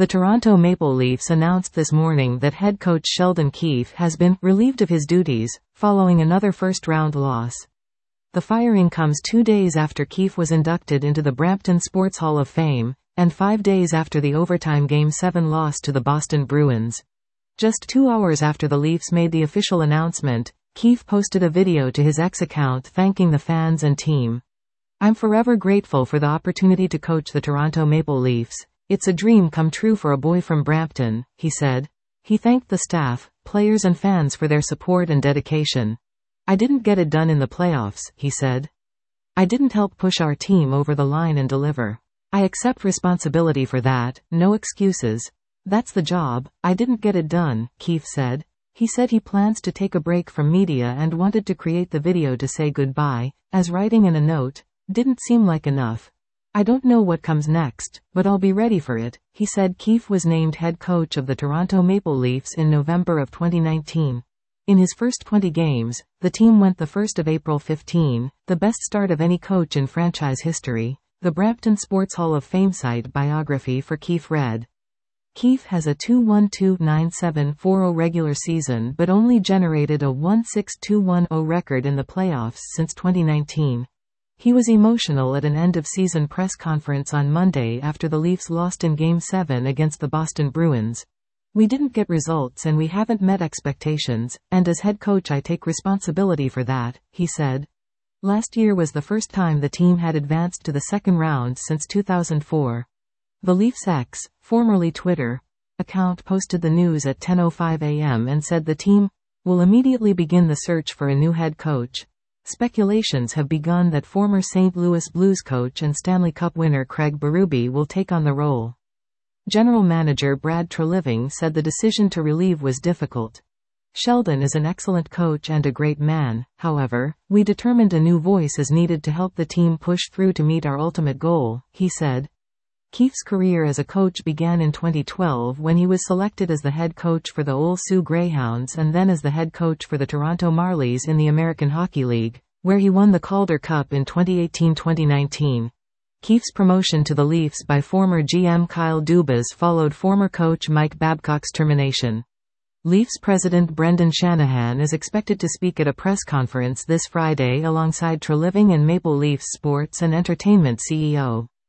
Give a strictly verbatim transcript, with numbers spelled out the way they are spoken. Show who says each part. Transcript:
Speaker 1: The Toronto Maple Leafs announced this morning that head coach Sheldon Keefe has been relieved of his duties, following another first-round loss. The firing comes two days after Keefe was inducted into the Brampton Sports Hall of Fame, and five days after the overtime Game seven loss to the Boston Bruins. Just two hours after the Leafs made the official announcement, Keefe posted a video to his X account thanking the fans and team. "I'm forever grateful for the opportunity to coach the Toronto Maple Leafs. It's a dream come true for a boy from Brampton," he said. He thanked the staff, players and fans for their support and dedication. "I didn't get it done in the playoffs," he said. "I didn't help push our team over the line and deliver. I accept responsibility for that, no excuses. That's the job, I didn't get it done," Keefe said. He said he plans to take a break from media and wanted to create the video to say goodbye, as writing in a note, "Didn't seem like enough. I don't know what comes next, but I'll be ready for it." He said Keefe was named head coach of the Toronto Maple Leafs in November of twenty nineteen. In his first twenty games, the team went the first of April fifteenth, the best start of any coach in franchise history, the Brampton Sports Hall of Fame site biography for Keefe read. Keefe has a two one two nine seven four zero regular season but only generated a one six two one zero record in the playoffs since twenty nineteen. He was emotional at an end-of-season press conference on Monday after the Leafs lost in Game seven against the Boston Bruins. "We didn't get results and we haven't met expectations, and as head coach I take responsibility for that," he said. Last year was the first time the team had advanced to the second round since two thousand four. The Leafs X, formerly Twitter, account posted the news at ten oh five a m and said the team will immediately begin the search for a new head coach. Speculations have begun that former Saint Louis Blues coach and Stanley Cup winner Craig Berube will take on the role. General manager Brad Treliving said the decision to relieve was difficult. "Sheldon is an excellent coach and a great man, however, we determined a new voice is needed to help the team push through to meet our ultimate goal," he said. Keefe's career as a coach began in twenty twelve when he was selected as the head coach for the Ole Sioux Greyhounds and then as the head coach for the Toronto Marlies in the American Hockey League, where he won the Calder Cup in twenty eighteen twenty nineteen. Keefe's promotion to the Leafs by former G M Kyle Dubas followed former coach Mike Babcock's termination. Leafs president Brendan Shanahan is expected to speak at a press conference this Friday alongside Treliving and Maple Leafs sports and entertainment C E O.